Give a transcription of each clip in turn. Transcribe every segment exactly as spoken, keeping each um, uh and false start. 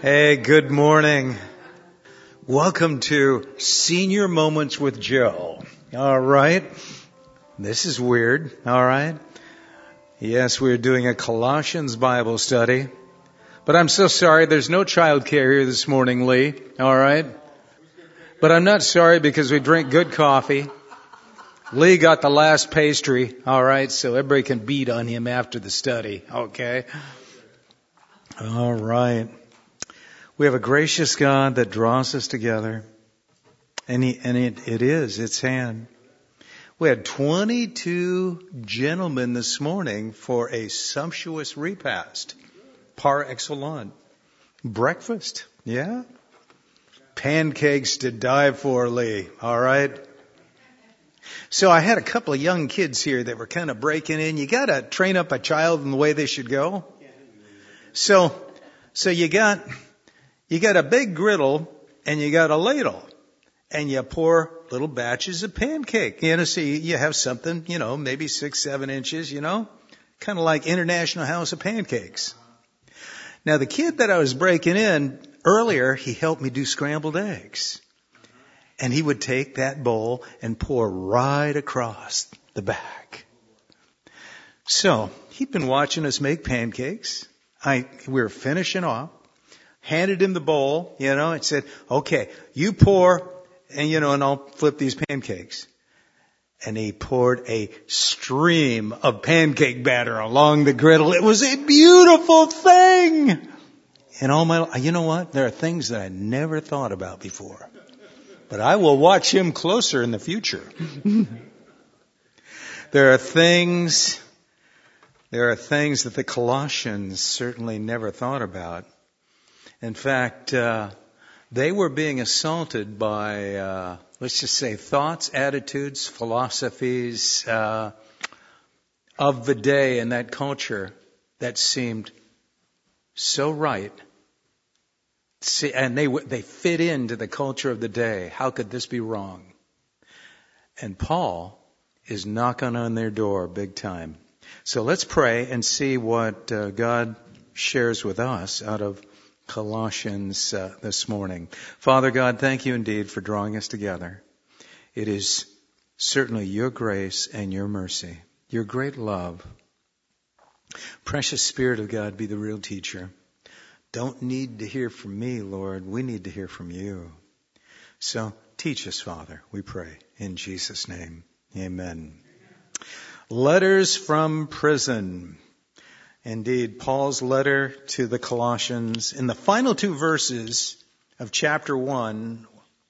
Hey, good morning. Welcome to Senior Moments with Joe. All right. This is weird. All right. Yes, we're doing a Colossians Bible study. But I'm so sorry there's no childcare here this morning, Lee. All right. But I'm not sorry because we drink good coffee. Lee got the last pastry. All right. So everybody can beat on him after the study. Okay. All right. We have a gracious God that draws us together, and, he, and it, it is, it's hand. We had twenty-two gentlemen this morning for a sumptuous repast, par excellence. Breakfast, yeah? Pancakes to die for, Lee, all right? So I had a couple of young kids here that were kind of breaking in. You got to train up a child in the way they should go. So, so you got... You got a big griddle and you got a ladle and you pour little batches of pancake. You know, so you have something, you know, maybe six, seven inches, you know, kind of like International House of Pancakes. Now, the kid that I was breaking in earlier, he helped me do scrambled eggs. And he would take that bowl and pour right across the back. So he'd been watching us make pancakes. I, we were finishing off. Handed him the bowl, you know, and said, okay, you pour, and you know, and I'll flip these pancakes. And he poured a stream of pancake batter along the griddle. It was a beautiful thing. And all my, you know what? There are things that I never thought about before. But I will watch him closer in the future. There are things, there are things that the Colossians certainly never thought about. In fact, uh, they were being assaulted by, uh, let's just say, thoughts, attitudes, philosophies uh, of the day and that culture that seemed so right. See, and they they fit into the culture of the day. How could this be wrong? And Paul is knocking on their door big time. So let's pray and see what uh, God shares with us out of Colossians uh, this morning. Father God, thank you indeed for drawing us together. It is certainly your grace and your mercy, your great love. Precious Spirit of God, be the real teacher. Don't need to hear from me, Lord. We need to hear from you. So teach us, Father, we pray. In Jesus' name, amen. Letters from prison. Indeed, Paul's letter to the Colossians. In the final two verses of chapter one,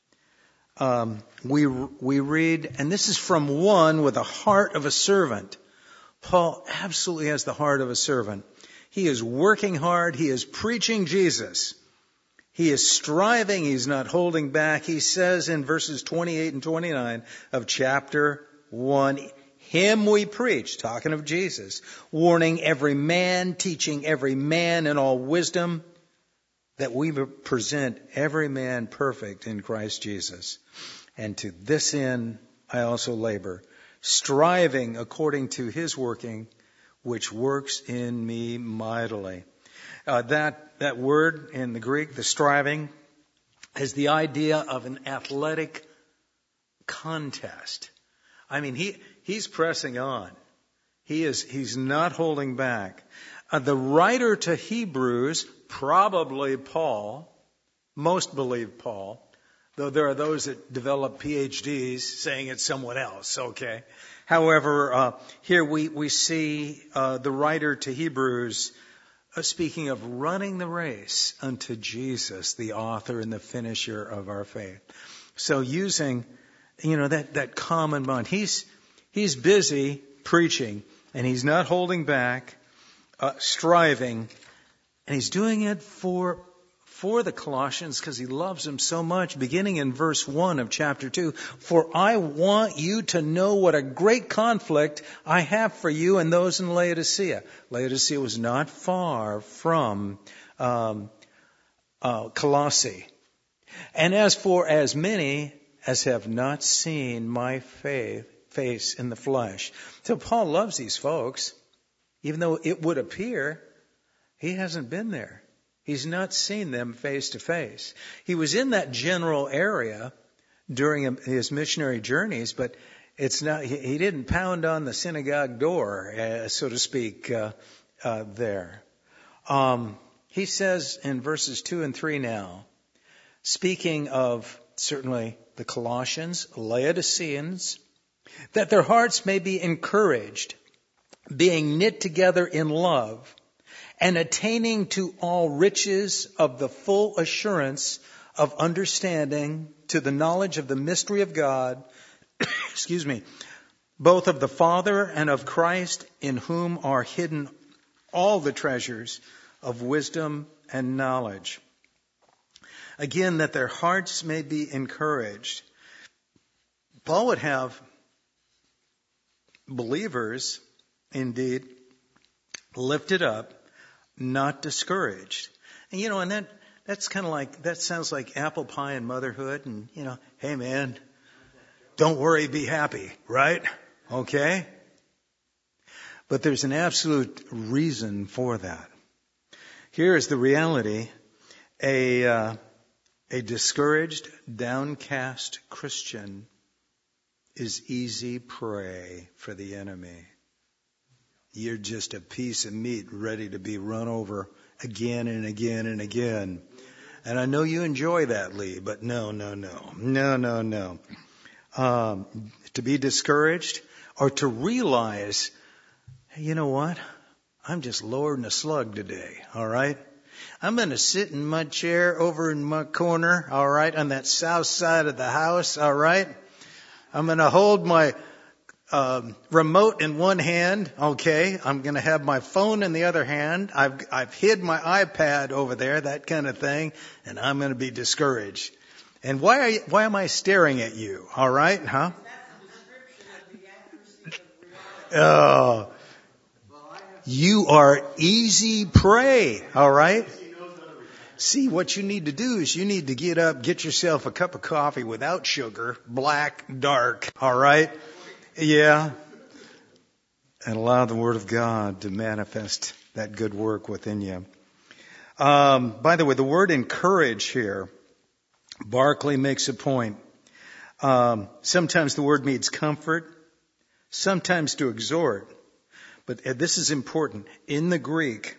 um, we we read, and this is from one with the heart of a servant. Paul absolutely has the heart of a servant. He is working hard. He is preaching Jesus. He is striving. He's not holding back. He says in verses twenty-eight and twenty-nine of chapter one, Him we preach, talking of Jesus, warning every man, teaching every man in all wisdom, that we present every man perfect in Christ Jesus. And to this end I also labor, striving according to His working, which works in me mightily. Uh, that that word in the Greek, the striving, is the idea of an athletic contest. I mean, he he's pressing on. He is he's not holding back. Uh, the writer to Hebrews, probably Paul, most believe Paul, though there are those that develop P H Ds saying it's someone else, okay. However, uh, here we, we see uh, the writer to Hebrews uh, speaking of running the race unto Jesus, the author and the finisher of our faith. So using, you know, that, that common bond. He's, he's busy preaching and he's not holding back, uh, striving, and he's doing it for for the Colossians because he loves them so much, beginning in verse one of chapter two. For I want you to know what a great conflict I have for you and those in Laodicea. Laodicea was not far from um, uh, Colossae. And as for as many as have not seen my faith, face in the flesh. So Paul loves these folks, even though it would appear he hasn't been there. He's not seen them face to face. He was in that general area during his missionary journeys, but it's not. He, he didn't pound on the synagogue door, uh, so to speak, uh, uh, there. Um, he says in verses two and three now, speaking of certainly the Colossians, Laodiceans, that their hearts may be encouraged, being knit together in love, and attaining to all riches of the full assurance of understanding, to the knowledge of the mystery of God, excuse me, both of the Father and of Christ, in whom are hidden all the treasures of wisdom and knowledge. Again, that their hearts may be encouraged. Paul would have believers, indeed, lifted up, not discouraged. And you know, and that that's kind of like, that sounds like apple pie and motherhood. And you know, hey man, don't worry, be happy, right? Okay? But there's an absolute reason for that. Here is the reality. A, uh, a discouraged, downcast Christian is easy prey for the enemy. You're just a piece of meat ready to be run over again and again and again. And I know you enjoy that, Lee, but no, no, no, no, no, no. Um, to be discouraged or to realize, hey, you know what? I'm just lower than a slug today, all right? I'm going to sit in my chair over in my corner, all right, on that south side of the house, all right? I'm going to hold my um, remote in one hand, okay? I'm going to have my phone in the other hand. I've I've hid my iPad over there, that kind of thing, and I'm going to be discouraged. And why are you, why am I staring at you? All right, huh? Oh, you are easy prey. All right. See, what you need to do is you need to get up, get yourself a cup of coffee without sugar, black, dark. All right. Yeah. And allow the Word of God to manifest that good work within you. Um, by the way, the word encourage here, Barclay makes a point. Um, sometimes the word means comfort, sometimes to exhort. But this is important. In the Greek,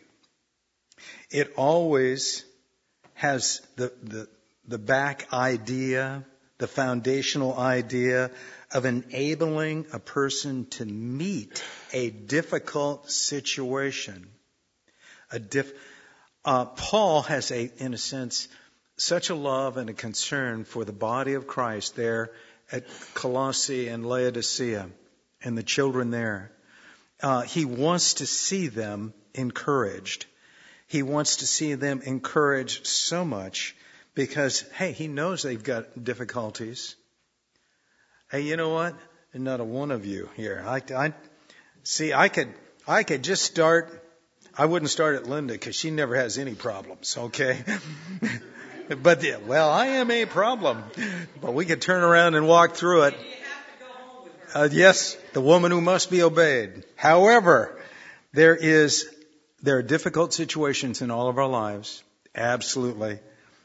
it always has the, the, the back idea, the foundational idea of enabling a person to meet a difficult situation. A diff, uh, Paul has a, in a sense, such a love and a concern for the body of Christ there at Colossae and Laodicea and the children there. Uh, he wants to see them encouraged. He wants to see them encouraged so much because, hey, he knows they've got difficulties. Hey, you know what? Not a one of you here. I, I see. I could, I could just start. I wouldn't start at Linda because she never has any problems. Okay, but yeah, well, I am a problem. But we could turn around and walk through it. Uh, yes, the woman who must be obeyed. However, there is there are difficult situations in all of our lives, absolutely.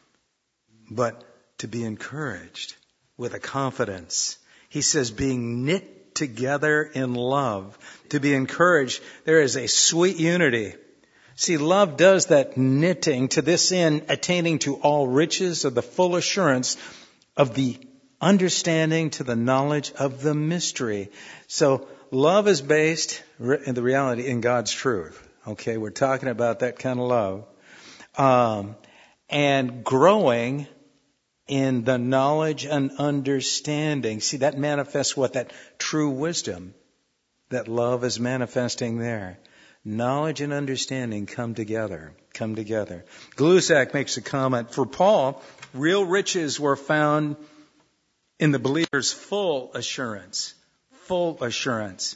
But to be encouraged with a confidence. He says being knit together in love. To be encouraged, there is a sweet unity. See, love does that knitting to this end, attaining to all riches of the full assurance of the understanding to the knowledge of the mystery. So love is based in the reality in God's truth. Okay, we're talking about that kind of love. Um, and growing in the knowledge and understanding. See, that manifests what? That true wisdom. That love is manifesting there. Knowledge and understanding come together. Come together. Glusak makes a comment. For Paul, real riches were found in the believer's full assurance. Full assurance.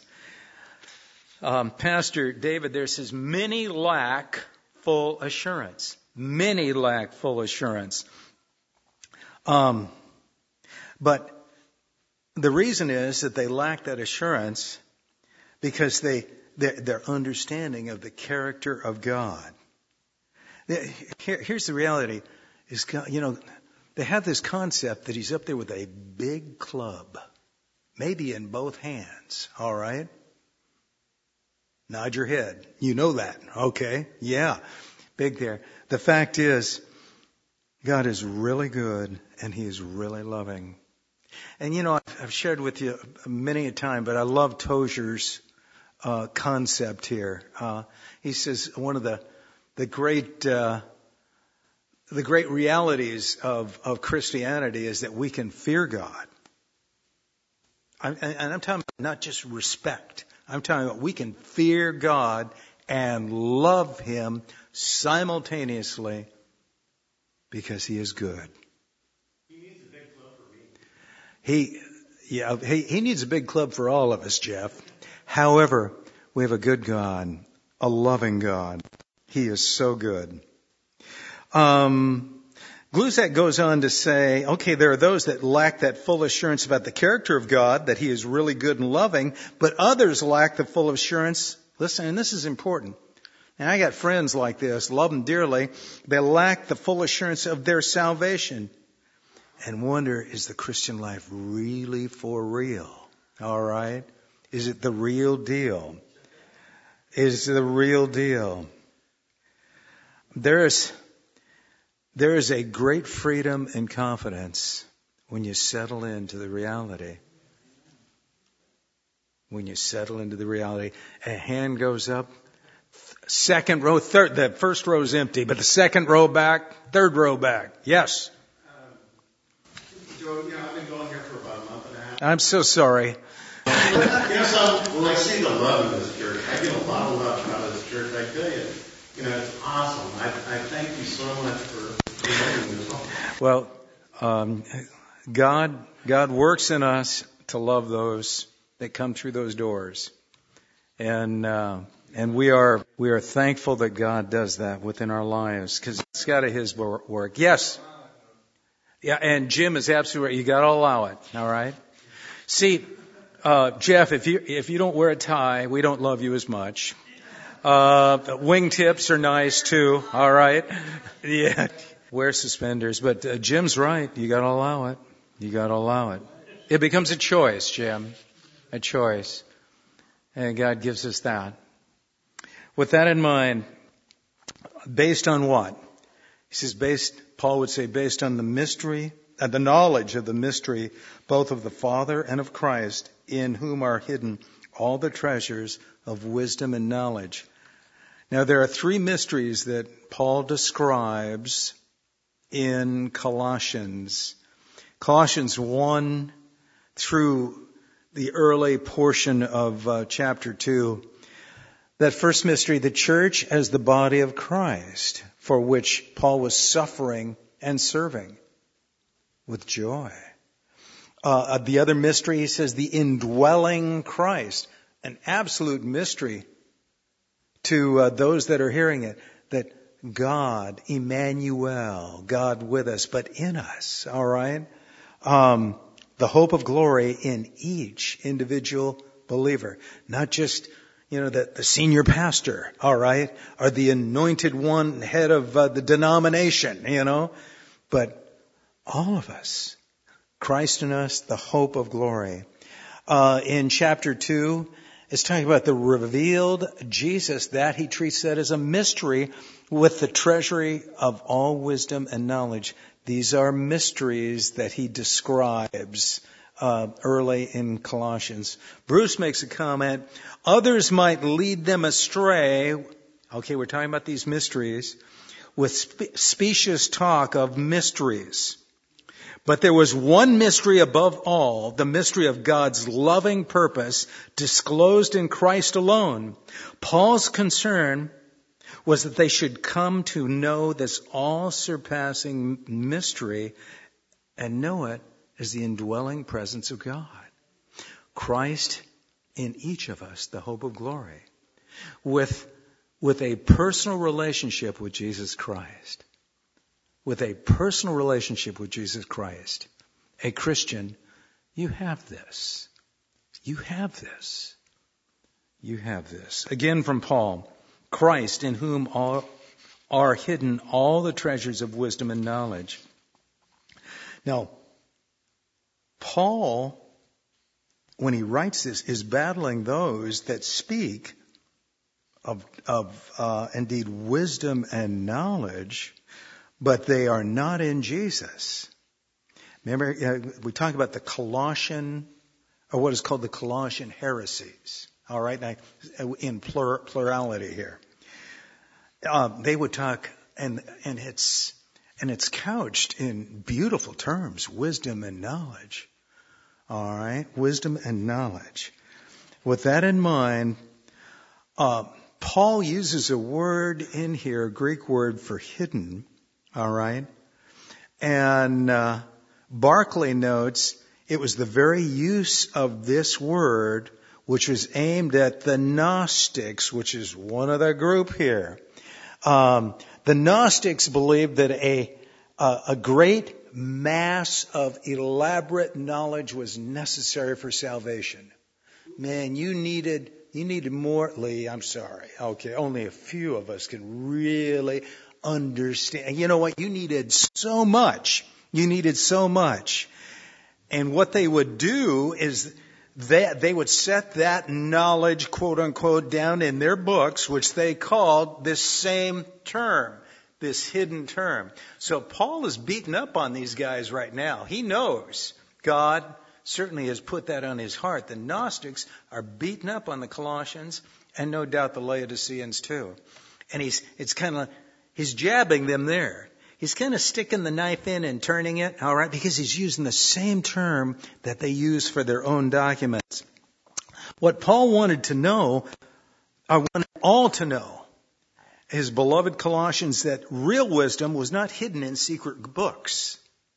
Um, Pastor David there says, many lack full assurance. Many lack full assurance. Um, but the reason is that they lack that assurance because they their, their understanding of the character of God. Here, here's the reality. Is, you know, they have this concept that he's up there with a big club, maybe in both hands. All right? Nod your head. You know that. Okay. Yeah. Big there. The fact is, God is really good and he is really loving. And you know, I've shared with you many a time, but I love Tozer's uh, concept here. Uh, he says one of the the great uh, the great realities of of Christianity is that we can fear God. I'm, and I'm talking about not just respect. I'm talking about we can fear God and love him simultaneously because he is good. He needs a big club for me. He, yeah, he, he needs a big club for all of us, Jeff. However, we have a good God, a loving God. He is so good. Um, Glusak goes on to say, okay, there are those that lack that full assurance about the character of God, that he is really good and loving, but others lack the full assurance. Listen, and this is important. And I got friends like this, love them dearly. They lack the full assurance of their salvation and wonder, is the Christian life really for real? All right? Is it the real deal? Is it the real deal? There is, there is a great freedom and confidence when you settle into the reality. When you settle into the reality, a hand goes up, second row, third, the first row's empty, but the second row back, third row back. Yes. Um, Joe, you know, I've been going here for about a month and a half. I'm so sorry. You know, so when I see the love in this church, I get a lot of love out of this church. I tell you, you know, it's awesome. I, I thank you so much for doing this. Well, um, God, God works in us to love those that come through those doors, and uh, and we are we are thankful that God does that within our lives because it's got to His work. Yes, yeah, and Jim is absolutely right. You got to allow it. All right. See, uh, Jeff, if you if you don't wear a tie, we don't love you as much. Uh, wingtips are nice too. All right. Yeah. Wear suspenders, but uh, Jim's right. You got to allow it. You got to allow it. It becomes a choice, Jim. A choice. And God gives us that. With that in mind, based on what? He says based, Paul would say based on the mystery, uh, the knowledge of the mystery, both of the Father and of Christ, in whom are hidden all the treasures of wisdom and knowledge. Now there are three mysteries that Paul describes in Colossians. Colossians one through the early portion of uh, chapter two. That first mystery, the church as the body of Christ, for which Paul was suffering and serving with joy. Uh, the other mystery, he says, the indwelling Christ, an absolute mystery to uh, those that are hearing it, that God, Emmanuel, God with us, but in us, all right? Um, the hope of glory in each individual believer, not just, you know, the, the senior pastor, all right, or the anointed one, head of uh, the denomination, you know, but all of us, Christ in us, the hope of glory. Uh, in chapter two, it's talking about the revealed Jesus, that he treats that as a mystery with the treasury of all wisdom and knowledge. These are mysteries that he describes uh, early in Colossians. Bruce makes a comment, others might lead them astray. Okay, we're talking about these mysteries with spe- specious talk of mysteries. But there was one mystery above all, the mystery of God's loving purpose disclosed in Christ alone. Paul's concern was that they should come to know this all-surpassing mystery and know it as the indwelling presence of God. Christ in each of us, the hope of glory, with, with a personal relationship with Jesus Christ. With a personal relationship with Jesus Christ, a Christian, you have this. You have this. You have this. Again from Paul, Christ in whom all, are hidden all the treasures of wisdom and knowledge. Now, Paul, when he writes this, is battling those that speak of, of uh, indeed, wisdom and knowledge, but they are not in Jesus. Remember, uh, we talk about the Colossian, or what is called the Colossian heresies. All right, now, in plur, plurality here. Uh, they would talk, and and it's and it's couched in beautiful terms, wisdom and knowledge. All right, wisdom and knowledge. With that in mind, uh, Paul uses a word in here, a Greek word for hidden. All right, and uh, Barclay notes it was the very use of this word which was aimed at the Gnostics, which is one other group here. Um, the Gnostics believed that a, a a great mass of elaborate knowledge was necessary for salvation. Man, you needed you needed more. Lee, I'm sorry. Okay, only a few of us can really understand. You know what? You needed so much. You needed so much. And what they would do is They, they would set that knowledge, quote unquote, down in their books, which they called this same term, this hidden term. So Paul is beating up on these guys right now. He knows God certainly has put that on his heart. The Gnostics are beating up on the Colossians, and no doubt the Laodiceans too. And he's, it's kind of, he's jabbing them there. He's kind of sticking the knife in and turning it, all right, because he's using the same term that they use for their own documents. What Paul wanted to know, or wanted all to know, his beloved Colossians, that real wisdom was not hidden in secret books,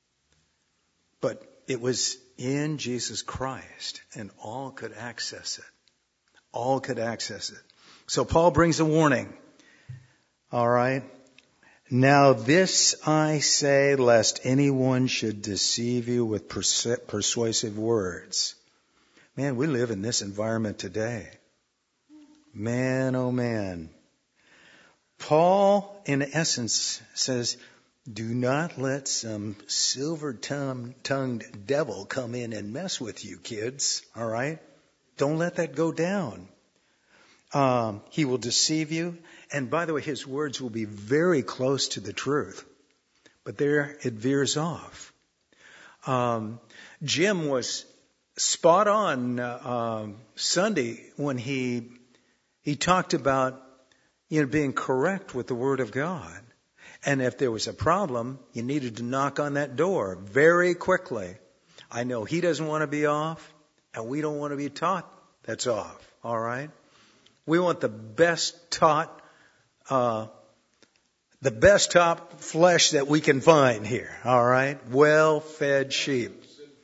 but it was in Jesus Christ, and all could access it. All could access it. So Paul brings a warning, all right. Now this I say, lest anyone should deceive you with persu- persuasive words. Man, we live in this environment today. Man, oh man. Paul, in essence, says, do not let some silver-tongued devil come in and mess with you, kids. All right? Don't let that go down. Um, he will deceive you. And by the way, his words will be very close to the truth. But there it veers off. Um, Jim was spot on uh, um, Sunday when he he talked about, you know, being correct with the Word of God. And if there was a problem, you needed to knock on that door very quickly. I know he doesn't want to be off, and we don't want to be taught that's off. All right? We want the best taught, uh, the best taught flesh that we can find here. All right? Well-fed sheep.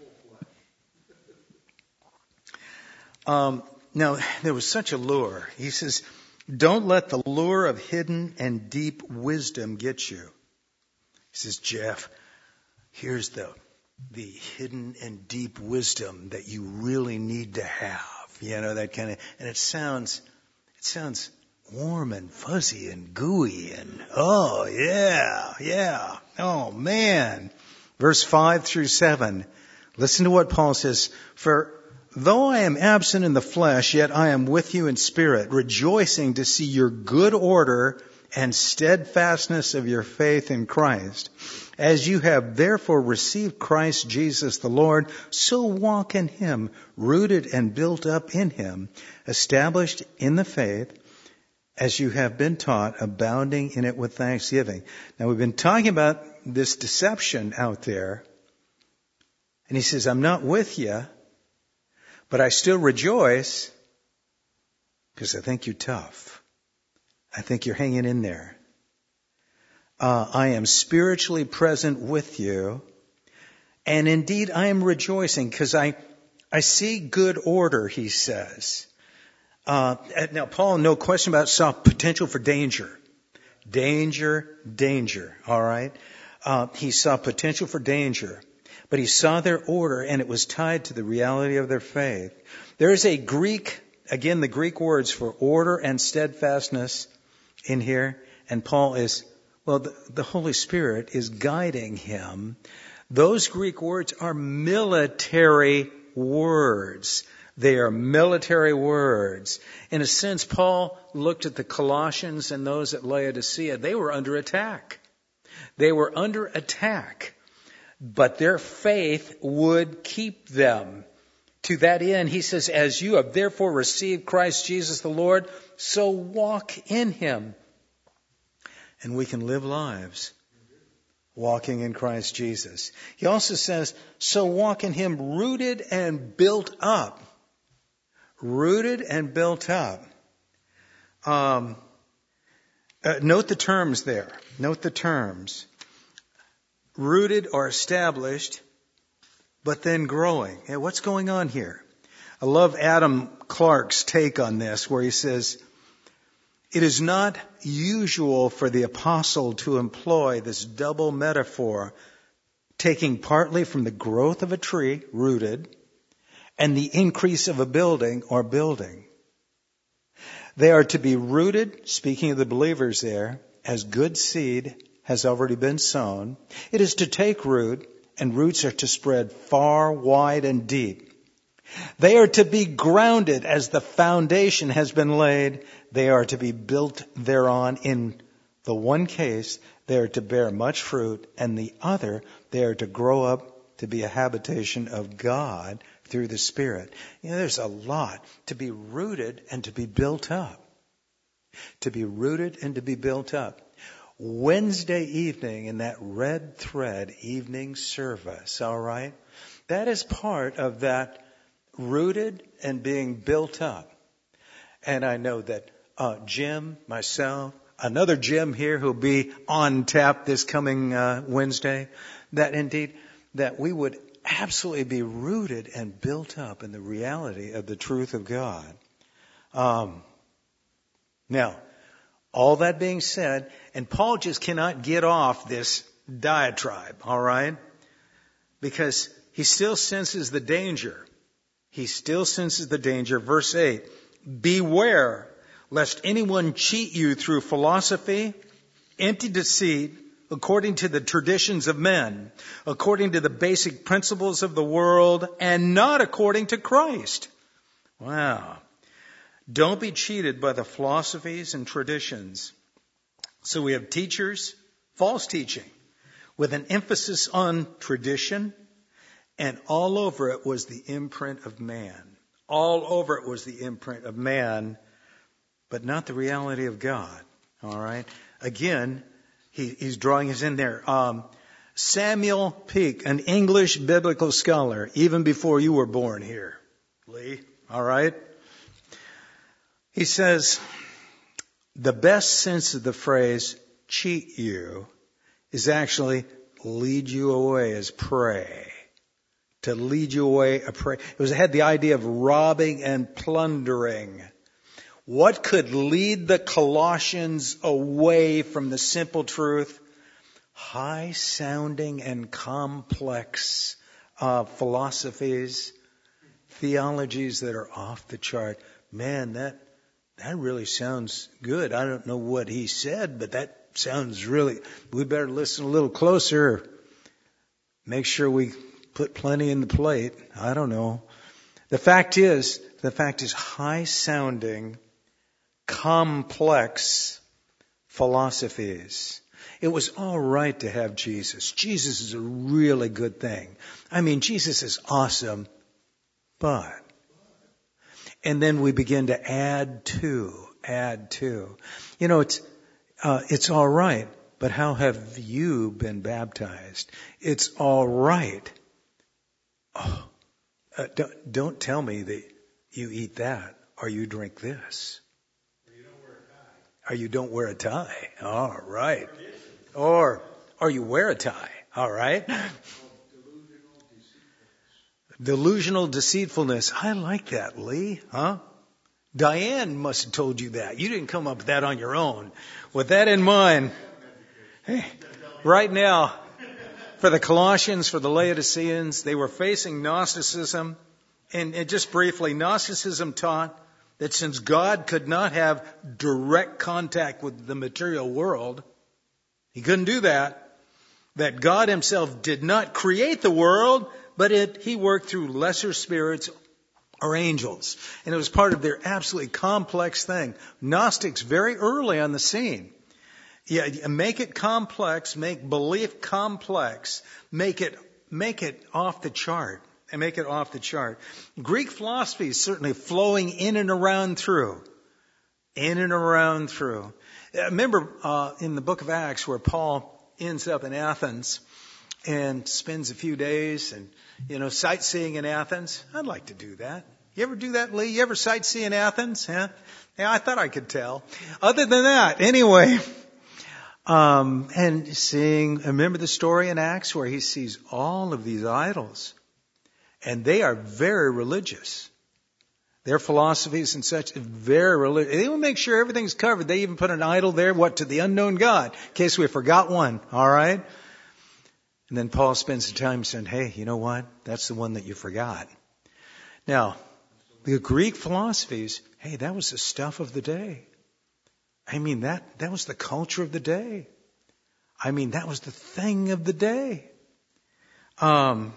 Um, now, there was such a lure. He says, don't let the lure of hidden and deep wisdom get you. He says, Jeff, here's the, the hidden and deep wisdom that you really need to have. You know, that kind of, and it sounds, it sounds warm and fuzzy and gooey and, oh, yeah, yeah, oh, man. Verse five through seven. Listen to what Paul says. For though I am absent in the flesh, yet I am with you in spirit, rejoicing to see your good order and steadfastness of your faith in Christ. As you have therefore received Christ Jesus the Lord, so walk in him, rooted and built up in him, established in the faith, as you have been taught, abounding in it with thanksgiving. Now we've been talking about this deception out there, and he says, I'm not with you, but I still rejoice because I think you're tough. I think you're hanging in there. Uh, I am spiritually present with you. And indeed, I am rejoicing because I, I see good order, he says. Uh, now, Paul, no question about, saw potential for danger. Danger, danger, all right? Uh, he saw potential for danger. But he saw their order, and it was tied to the reality of their faith. There is a Greek, again, the Greek words for order and steadfastness in here, and Paul is Well, the, the Holy Spirit is guiding him. Those Greek words are military words. They are military words. In a sense, Paul looked at the Colossians and those at Laodicea. They were under attack. They were under attack. But their faith would keep them. To that end, he says, as you have therefore received Christ Jesus the Lord, so walk in him. And we can live lives walking in Christ Jesus. He also says, so walk in him rooted and built up. Rooted and built up. Um, uh, note the terms there. Note the terms. Rooted or established, but then growing. Hey, what's going on here? I love Adam Clark's take on this, where he says, it is not usual for the apostle to employ this double metaphor, taking partly from the growth of a tree, rooted, and the increase of a building or building. They are to be rooted, speaking of the believers there, as good seed has already been sown. It is to take root, and roots are to spread far, wide, and deep. They are to be grounded as the foundation has been laid. They are to be built thereon. In the one case, they are to bear much fruit, and the other, they are to grow up to be a habitation of God through the Spirit. You know, there's a lot to be rooted and to be built up. To be rooted and to be built up. Wednesday evening in that red thread evening service, all right? That is part of that rooted and being built up. And I know that uh, Jim, myself, another Jim here who'll be on tap this coming uh, Wednesday, that indeed, that we would absolutely be rooted and built up in the reality of the truth of God. Um, now, all that being said, and Paul just cannot get off this diatribe, all right? Because he still senses the danger. He still senses the danger. Verse eight, beware lest anyone cheat you through philosophy, empty deceit, according to the traditions of men, according to the basic principles of the world, and not according to Christ. Wow. Don't be cheated by the philosophies and traditions. So we have teachers, false teaching, with an emphasis on tradition, and all over it was the imprint of man. All over it was the imprint of man, but not the reality of God. All right? Again, he, he's drawing us in there. Um, Samuel Peake, an English biblical scholar, even before you were born here, Lee. All right? He says, the best sense of the phrase cheat you is actually lead you away as prey. To lead you away a prey. It was, it had the idea of robbing and plundering. What could lead the Colossians away from the simple truth? High sounding and complex uh, philosophies, theologies that are off the chart. Man, that That really sounds good. I don't know what he said, but that sounds really, we better listen a little closer. Make sure we put plenty in the plate. I don't know. The fact is, the fact is high sounding, complex philosophies. It was all right to have Jesus. Jesus is a really good thing. I mean, Jesus is awesome, but and then we begin to add to, add to. You know, it's uh, it's all right, but how have you been baptized? It's all right. Oh, uh, don't, don't tell me that you eat that or you drink this. Or you don't wear a tie. Or you don't wear a tie. All right. Or or you wear a tie. All right. Delusional deceitfulness. I like that, Lee. Huh? Diane must have told you that. You didn't come up with that on your own. With that in mind, hey, right now, for the Colossians, for the Laodiceans, they were facing Gnosticism. And, and just briefly, Gnosticism taught that since God could not have direct contact with the material world, He couldn't do that. That God himself did not create the world, but it, he worked through lesser spirits or angels. And it was part of their absolutely complex thing. Gnostics very early on the scene. Yeah, make it complex, make belief complex, make it, make it off the chart, and make it off the chart. Greek philosophy is certainly flowing in and around through, in and around through. Remember, uh, in the book of Acts where Paul ends up in Athens and spends a few days and, you know, sightseeing in Athens. I'd like to do that. You ever do that, Lee? You ever sightsee in Athens? Huh? Yeah, I thought I could tell. Other than that, anyway. Um, and seeing, remember the story in Acts where he sees all of these idols, and they are very religious. Their philosophies and such, very religious. They will make sure everything's covered. They even put an idol there, what, to the unknown God, in case we forgot one, all right? And then Paul spends the time saying, hey, you know what? That's the one that you forgot. Now, the Greek philosophies, hey, that was the stuff of the day. I mean, that, that was the culture of the day. I mean, that was the thing of the day. Um,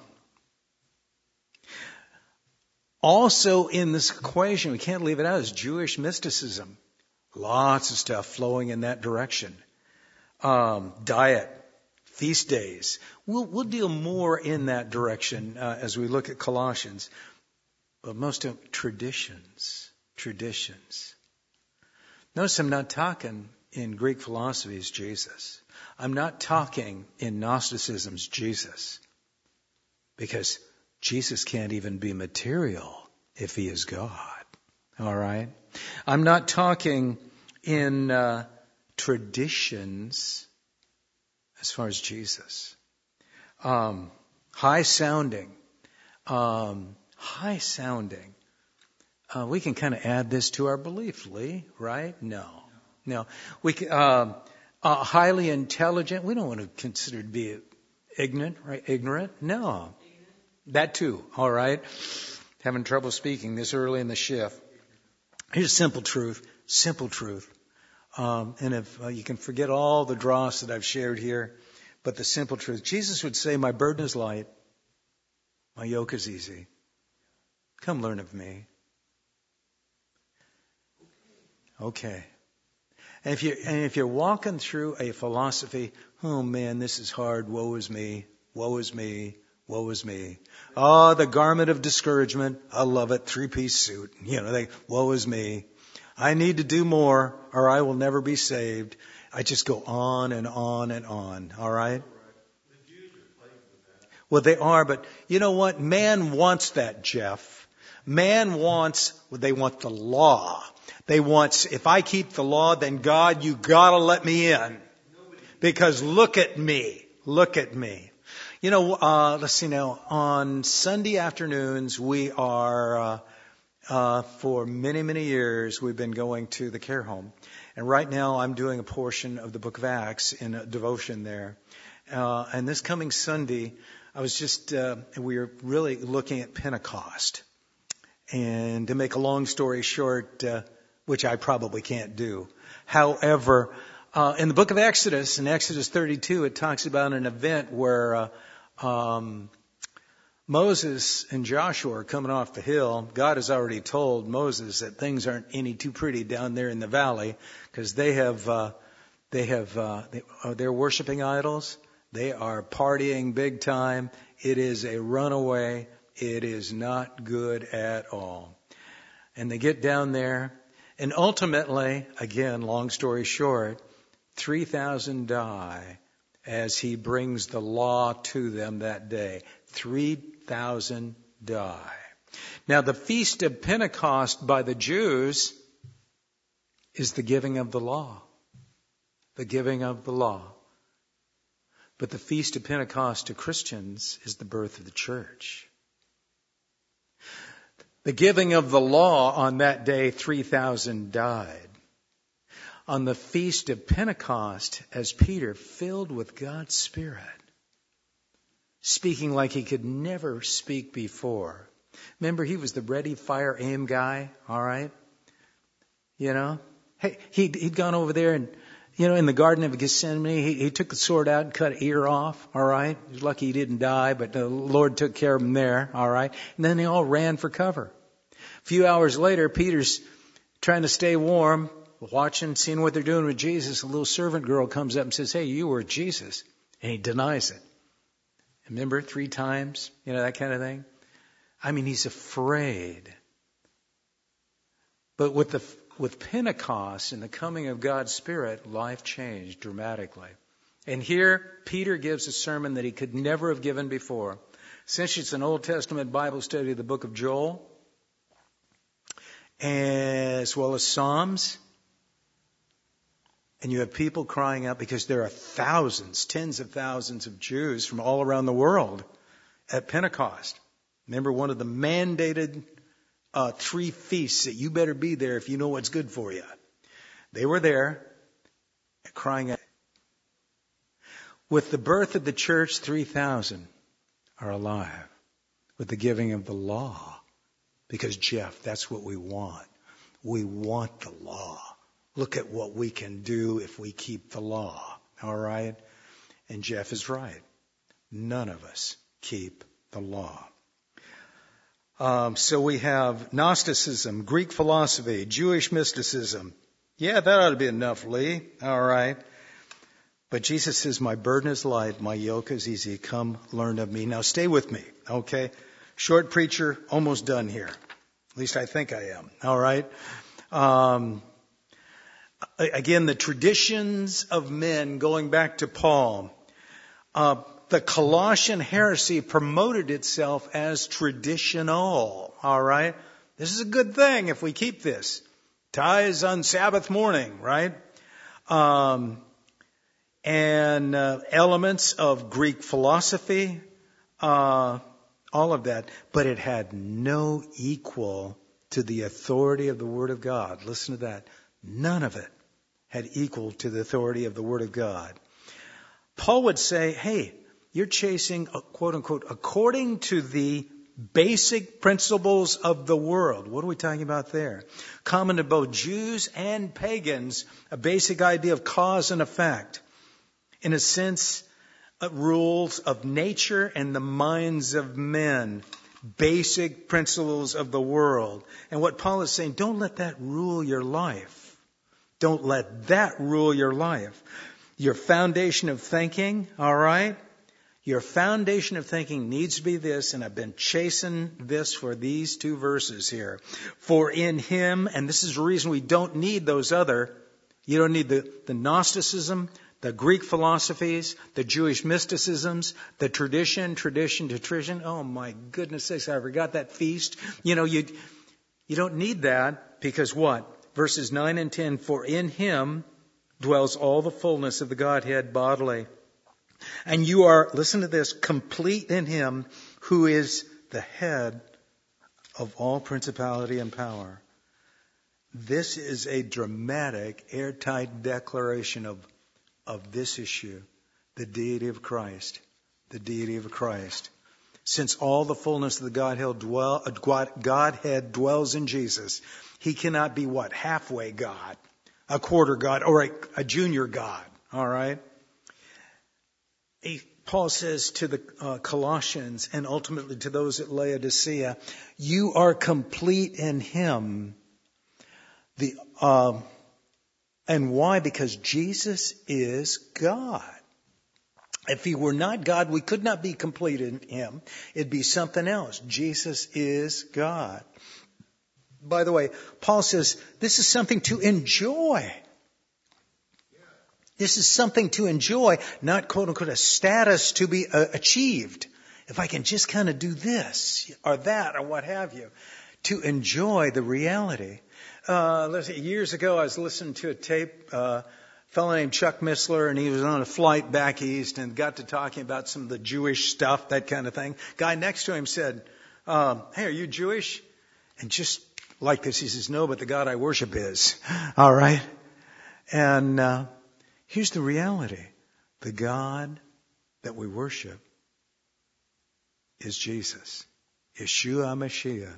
also in this equation, we can't leave it out, is Jewish mysticism. Lots of stuff flowing in that direction. Um, diet, feast days. We'll, we'll deal more in that direction uh, as we look at Colossians. But most of traditions, traditions. Notice I'm not talking in Greek philosophies Jesus. I'm not talking in Gnosticism's Jesus. Because Jesus can't even be material if he is God. All right? I'm not talking in uh, traditions as far as Jesus. Um, high sounding. Um, high sounding. Uh, we can kind of add this to our belief, Lee, right? No. No. We can, uh, uh, highly intelligent. We don't want to consider to be ignorant, right? Ignorant? No. That too, all right? Having trouble speaking this early in the shift. Here's simple truth. Simple truth. Um, and if uh, you can forget all the dross that I've shared here, but the simple truth. Jesus would say, my burden is light. My yoke is easy. Come learn of me. Okay. And if you and if you're walking through a philosophy, oh man, this is hard. Woe is me. Woe is me. Woe is me. Oh, the garment of discouragement. I love it. Three-piece suit. You know, they, woe is me. I need to do more or I will never be saved. I just go on and on and on. All right? Well, they are, but you know what? Man wants that, Jeff. Man wants, they want the law. They want, if I keep the law, then God, you gotta let me in. Because look at me. Look at me. You know, uh, let's see now, on Sunday afternoons, we are, uh, uh, for many, many years, we've been going to the care home. And right now, I'm doing a portion of the book of Acts in a devotion there. Uh, and this coming Sunday, I was just, uh, we were really looking at Pentecost. And to make a long story short, uh, which I probably can't do. However, uh, in the book of Exodus, in Exodus thirty-two, it talks about an event where, uh, um, Moses and Joshua are coming off the hill. God has already told Moses that things aren't any too pretty down there in the valley because they have, uh, they have, uh, they, uh, they're worshiping idols. They are partying big time. It is a runaway. It is not good at all. And they get down there, and ultimately, again, long story short, three thousand die as he brings the law to them that day. three thousand die. Now, the Feast of Pentecost by the Jews is the giving of the law. The giving of the law. But the Feast of Pentecost to Christians is the birth of the church. The giving of the law on that day, three thousand died. On the Feast of Pentecost, as Peter, filled with God's Spirit, speaking like he could never speak before. Remember, he was the ready, fire, aim guy, all right? You know? Hey, he'd, he'd gone over there and You know, in the Garden of Gethsemane, he, he took the sword out and cut an ear off, all right? He was lucky he didn't die, but the Lord took care of him there, all right? And then they all ran for cover. A few hours later, Peter's trying to stay warm, watching, seeing what they're doing with Jesus. A little servant girl comes up and says, hey, you were Jesus. And he denies it. Remember, three times, you know, that kind of thing. I mean, he's afraid. But with the with Pentecost and the coming of God's Spirit, life changed dramatically. And here, Peter gives a sermon that he could never have given before. Essentially, it's an Old Testament Bible study of the book of Joel, as well as Psalms. And you have people crying out because there are thousands, tens of thousands of Jews from all around the world at Pentecost. Remember, one of the mandated uh, three feasts that you better be there if you know what's good for you. They were there crying out. With the birth of the church, three thousand are alive. With the giving of the law. Because, Jeff, that's what we want. We want the law. Look at what we can do if we keep the law. All right? And Jeff is right. None of us keep the law. Um, so we have Gnosticism, Greek philosophy, Jewish mysticism. Yeah, that ought to be enough, Lee. All right. But Jesus says, my burden is light, my yoke is easy. Come, learn of me. Now stay with me, okay? Short preacher, almost done here. At least I think I am. All right. Um, again, the traditions of men, going back to Paul. Uh, the Colossian heresy promoted itself as traditional. All right. This is a good thing if we keep this. Tithes on Sabbath morning, right? Um, and uh, elements of Greek philosophy, uh, all of that. But it had no equal to the authority of the Word of God. Listen to that. None of it had equal to the authority of the Word of God. Paul would say, hey, you're chasing, quote unquote, according to the basic principles of the world. What are we talking about there? Common to both Jews and pagans, a basic idea of cause and effect. In a sense, uh, rules of nature and the minds of men. Basic principles of the world. And what Paul is saying, don't let that rule your life. Don't let that rule your life. Your foundation of thinking, all right? Your foundation of thinking needs to be this, and I've been chasing this for these two verses here. For in him, and this is the reason we don't need those other, you don't need the, the Gnosticism, the Greek philosophies, the Jewish mysticisms, the tradition, tradition, tradition. Oh my goodness sakes, I forgot that feast. You know, you, you don't need that because what? Verses nine and ten, for in him dwells all the fullness of the Godhead bodily. And you are, listen to this, complete in him who is the head of all principality and power. This is a dramatic, airtight declaration of, of this issue, the deity of Christ, the deity of Christ. Since all the fullness of the Godhead, dwell, Godhead dwells in Jesus, he cannot be what? Halfway God, a quarter God, or a, a junior God, all right? He, Paul says to the uh, Colossians and ultimately to those at Laodicea, you are complete in him. The uh, and why? Because Jesus is God. If he were not God, we could not be complete in him. It'd be something else. Jesus is God. By the way, Paul says this is something to enjoy. This is something to enjoy, not quote unquote a status to be uh, achieved. If I can just kind of do this or that or what have you, to enjoy the reality. Uh, let's see, years ago, I was listening to a tape, uh, a fellow named Chuck Missler, and he was on a flight back east and got to talking about some of the Jewish stuff, that kind of thing. Guy next to him said, um, hey, are you Jewish? And just like this, he says, no, but the God I worship is. All right. And, uh, here's the reality. The God that we worship is Jesus. Yeshua Mashiach.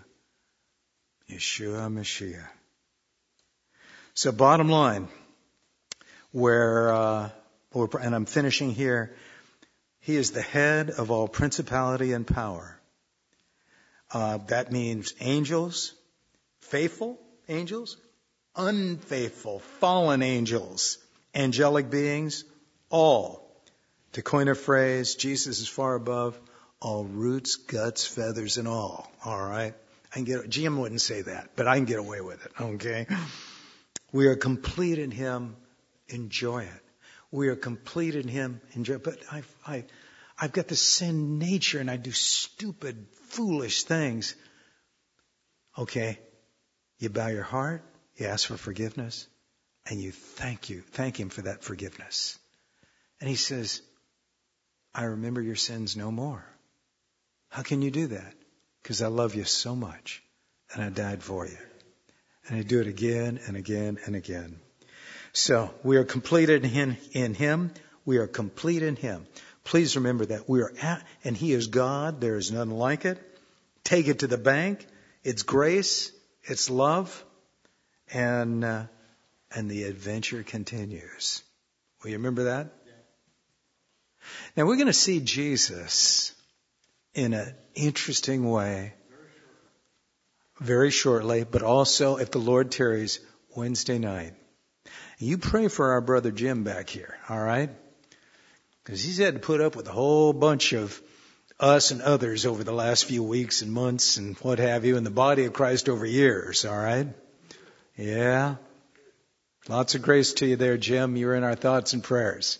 Yeshua Mashiach. So bottom line, where, uh, and I'm finishing here, he is the head of all principality and power. Uh, that means angels, faithful angels, unfaithful, fallen angels, angelic beings, all. To coin a phrase, Jesus is far above all roots, guts, feathers, and all. All right? I can get, Jim wouldn't say that, but I can get away with it, okay? We are complete in him. Enjoy it. We are complete in him. Enjoy it. But I, I, I've got the sin nature and I do stupid, foolish things. Okay. You bow your heart. You ask for forgiveness. And you thank you. Thank him for that forgiveness. And he says, I remember your sins no more. How can you do that? Because I love you so much. And I died for you. And I do it again and again and again. So we are completed in, in him. We are complete in him. Please remember that we are at, and he is God. There is none like it. Take it to the bank. It's grace. It's love. And, uh, and the adventure continues. Will you remember that? Yeah. Now we're going to see Jesus in an interesting way very shortly, but also, if the Lord tarries, Wednesday night. You pray for our brother Jim back here, all right? Because he's had to put up with a whole bunch of us and others over the last few weeks and months and what have you in the body of Christ over years, all right? Yeah. Lots of grace to you there, Jim. You're in our thoughts and prayers.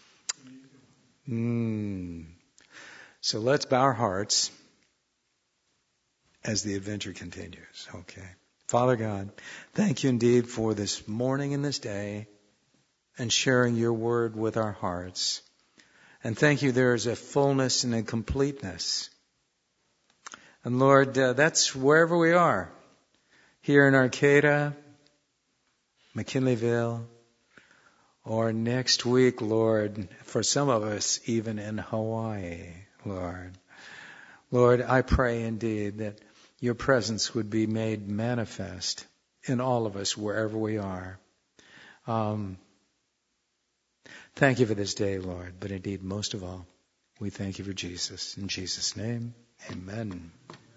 Mm. So let's bow our hearts as the adventure continues. Okay. Father God, thank you indeed for this morning and this day and sharing your word with our hearts. And thank you there is a fullness and a completeness. And Lord, uh, that's wherever we are. Here in Arcata, McKinleyville, or next week, Lord, for some of us, even in Hawaii, Lord. Lord, I pray indeed that your presence would be made manifest in all of us, wherever we are. Um, thank you for this day, Lord, but indeed, most of all, we thank you for Jesus. In Jesus' name, amen.